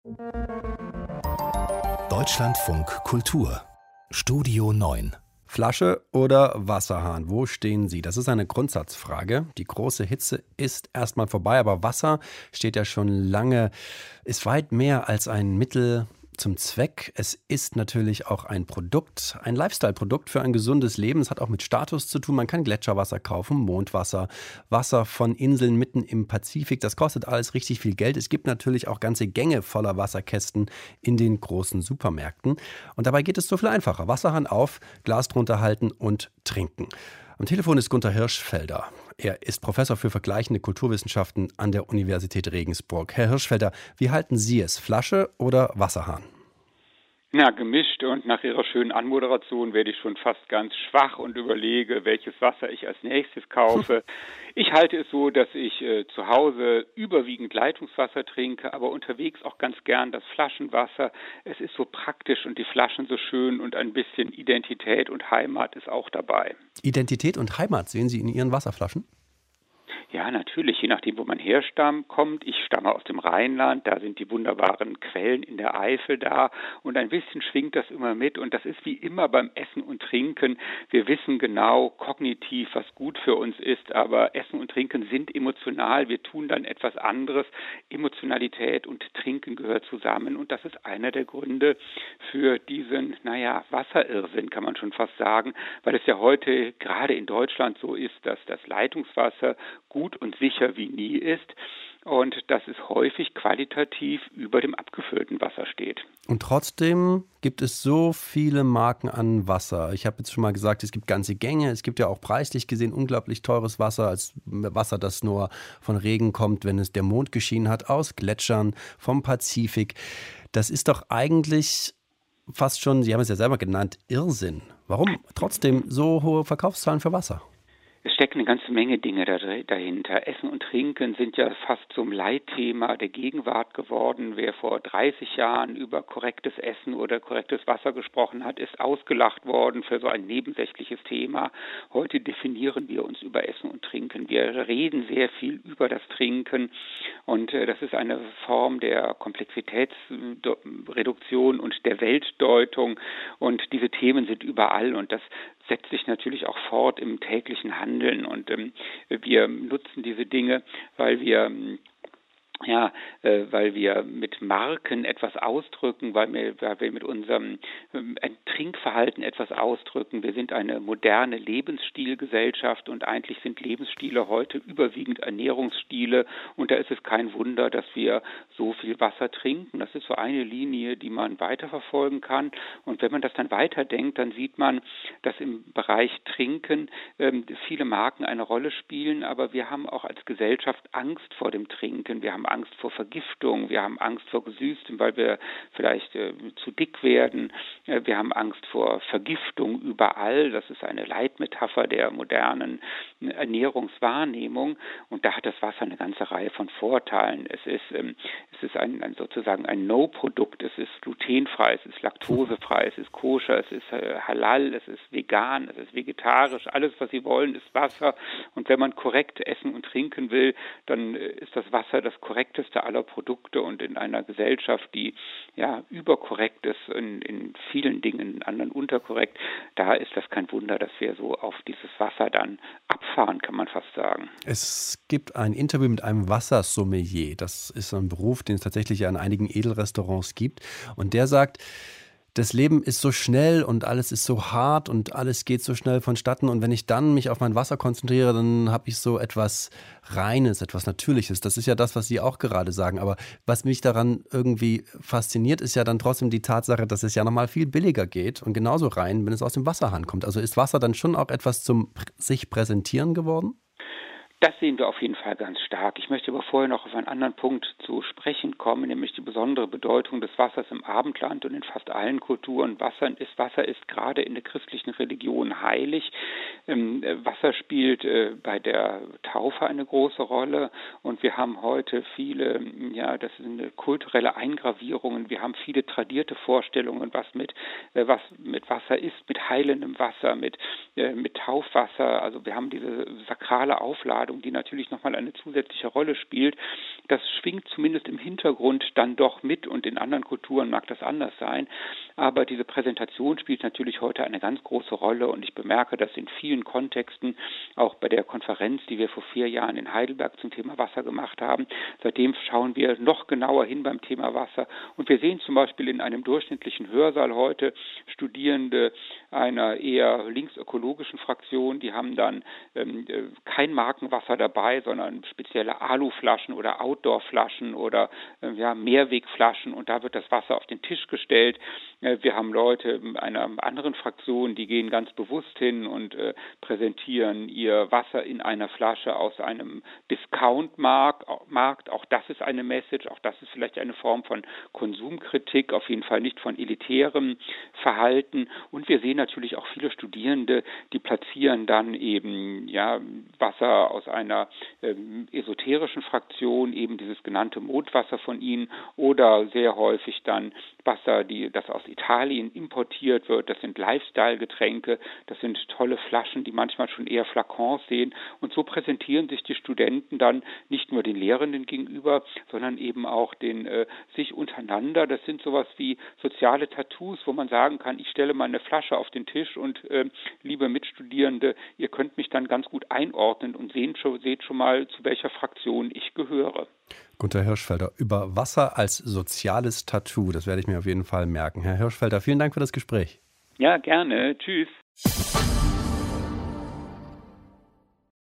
Deutschlandfunk Kultur Studio 9. Flasche oder Wasserhahn, wo stehen Sie? Das ist eine Grundsatzfrage. Die große Hitze ist erstmal vorbei, aber Wasser steht ja schon lange, ist weit mehr als ein Mittel zum Zweck. Es ist natürlich auch ein Produkt, ein Lifestyle-Produkt für ein gesundes Leben. Es hat auch mit Status zu tun. Man kann Gletscherwasser kaufen, Mondwasser, Wasser von Inseln mitten im Pazifik. Das kostet alles richtig viel Geld. Es gibt natürlich auch ganze Gänge voller Wasserkästen in den großen Supermärkten. Und dabei geht es so viel einfacher. Wasserhahn auf, Glas drunter halten und trinken. Am Telefon ist Gunther Hirschfelder. Er ist Professor für vergleichende Kulturwissenschaften an der Universität Regensburg. Herr Hirschfelder, wie halten Sie es? Flasche oder Wasserhahn? Ja, gemischt, und nach Ihrer schönen Anmoderation werde ich schon fast ganz schwach und überlege, welches Wasser ich als nächstes kaufe. Ich halte es so, dass ich zu Hause überwiegend Leitungswasser trinke, aber unterwegs auch ganz gern das Flaschenwasser. Es ist so praktisch und die Flaschen so schön und ein bisschen Identität und Heimat ist auch dabei. Identität und Heimat sehen Sie in Ihren Wasserflaschen? Ja, natürlich, je nachdem, wo man kommt. Ich stamme aus dem Rheinland, da sind die wunderbaren Quellen in der Eifel da und ein bisschen schwingt das immer mit und das ist wie immer beim Essen und Trinken. Wir wissen genau kognitiv, was gut für uns ist, aber Essen und Trinken sind emotional. Wir tun dann etwas anderes. Emotionalität und Trinken gehört zusammen und das ist einer der Gründe für diesen, Wasserirrsinn, kann man schon fast sagen, weil es ja heute gerade in Deutschland so ist, dass das Leitungswasser gut und sicher wie nie ist und dass es häufig qualitativ über dem abgefüllten Wasser steht. Und trotzdem gibt es so viele Marken an Wasser. Ich habe jetzt schon mal gesagt, es gibt ganze Gänge. Es gibt ja auch preislich gesehen unglaublich teures Wasser, als Wasser, das nur von Regen kommt, wenn es der Mond geschienen hat, aus Gletschern, vom Pazifik. Das ist doch eigentlich fast schon, Sie haben es ja selber genannt, Irrsinn. Warum trotzdem so hohe Verkaufszahlen für Wasser? Es stecken eine ganze Menge Dinge dahinter. Essen und Trinken sind ja fast zum Leitthema der Gegenwart geworden. Wer vor 30 Jahren über korrektes Essen oder korrektes Wasser gesprochen hat, ist ausgelacht worden für so ein nebensächliches Thema. Heute definieren wir uns über Essen und Trinken. Wir reden sehr viel über das Trinken und das ist eine Form der Komplexitätsreduktion und der Weltdeutung und diese Themen sind überall und das setzt sich natürlich auch fort im täglichen Handeln und wir nutzen diese Dinge, weil wir mit Marken etwas ausdrücken, weil wir mit unserem Trinkverhalten etwas ausdrücken. Wir sind eine moderne Lebensstilgesellschaft und eigentlich sind Lebensstile heute überwiegend Ernährungsstile und da ist es kein Wunder, dass wir so viel Wasser trinken. Das ist so eine Linie, die man weiterverfolgen kann und wenn man das dann weiterdenkt, dann sieht man, dass im Bereich Trinken viele Marken eine Rolle spielen, aber wir haben auch als Gesellschaft Angst vor dem Trinken. Wir haben Angst vor Vergiftung, wir haben Angst vor Gesüßtem, weil wir vielleicht zu dick werden. Wir haben Angst vor Vergiftung überall. Das ist eine Leitmetapher der modernen Ernährungswahrnehmung. Und da hat das Wasser eine ganze Reihe von Vorteilen. Es ist sozusagen ein No-Produkt. Es ist glutenfrei, es ist laktosefrei, es ist koscher, es ist halal, es ist vegan, es ist vegetarisch. Alles, was Sie wollen, ist Wasser. Und wenn man korrekt essen und trinken will, dann ist das Wasser das korrekteste aller Produkte und in einer Gesellschaft, die überkorrekt ist, in vielen Dingen, in anderen unterkorrekt, da ist das kein Wunder, dass wir so auf dieses Wasser dann abfahren, kann man fast sagen. Es gibt ein Interview mit einem Wassersommelier. Das ist ein Beruf, den es tatsächlich an einigen Edelrestaurants gibt. Und der sagt, das Leben ist so schnell und alles ist so hart und alles geht so schnell vonstatten. Und wenn ich dann mich auf mein Wasser konzentriere, dann habe ich so etwas Reines, etwas Natürliches. Das ist ja das, was Sie auch gerade sagen. Aber was mich daran irgendwie fasziniert, ist ja dann trotzdem die Tatsache, dass es ja nochmal viel billiger geht und genauso rein, wenn es aus dem Wasserhahn kommt. Also ist Wasser dann schon auch etwas zum sich präsentieren geworden? Das sehen wir auf jeden Fall ganz stark. Ich möchte aber vorher noch auf einen anderen Punkt zu sprechen kommen, nämlich die besondere Bedeutung des Wassers im Abendland und in fast allen Kulturen. Wasser ist gerade in der christlichen Religion heilig. Wasser spielt bei der Taufe eine große Rolle und wir haben heute viele, das sind kulturelle Eingravierungen. Wir haben viele tradierte Vorstellungen, was mit Wasser ist, mit heilendem Wasser, mit Taufwasser. Also wir haben diese sakrale Aufladung Wasserladung, die natürlich nochmal eine zusätzliche Rolle spielt. Das schwingt zumindest im Hintergrund dann doch mit und in anderen Kulturen mag das anders sein. Aber diese Präsentation spielt natürlich heute eine ganz große Rolle und ich bemerke das in vielen Kontexten, auch bei der Konferenz, die wir vor 4 Jahren in Heidelberg zum Thema Wasser gemacht haben. Seitdem schauen wir noch genauer hin beim Thema Wasser und wir sehen zum Beispiel in einem durchschnittlichen Hörsaal heute Studierende einer eher linksökologischen Fraktion, die haben dann kein Markenwasser dabei, sondern spezielle Aluflaschen oder Outdoorflaschen oder Mehrwegflaschen und da wird das Wasser auf den Tisch gestellt. Wir haben Leute einer anderen Fraktion, die gehen ganz bewusst hin und präsentieren ihr Wasser in einer Flasche aus einem Discount-Markt. Auch das ist eine Message, auch das ist vielleicht eine Form von Konsumkritik, auf jeden Fall nicht von elitärem Verhalten. Und wir sehen natürlich auch viele Studierende, die platzieren dann eben Wasser aus einer esoterischen Fraktion, eben dieses genannte Mondwasser von ihnen oder sehr häufig dann Wasser, das aus Italien importiert wird. Das sind Lifestyle-Getränke, das sind tolle Flaschen, die manchmal schon eher Flakons sehen. Und so präsentieren sich die Studenten dann nicht nur den Lehrenden gegenüber, sondern eben auch sich untereinander. Das sind sowas wie soziale Tattoos, wo man sagen kann, ich stelle mal eine Flasche auf den Tisch und liebe Mitstudierende, ihr könnt mich dann ganz gut einordnen und seht schon mal, zu welcher Fraktion ich gehöre. Gunter Hirschfelder über Wasser als soziales Tattoo. Das werde ich mir auf jeden Fall merken. Herr Hirschfelder, vielen Dank für das Gespräch. Ja, gerne. Tschüss.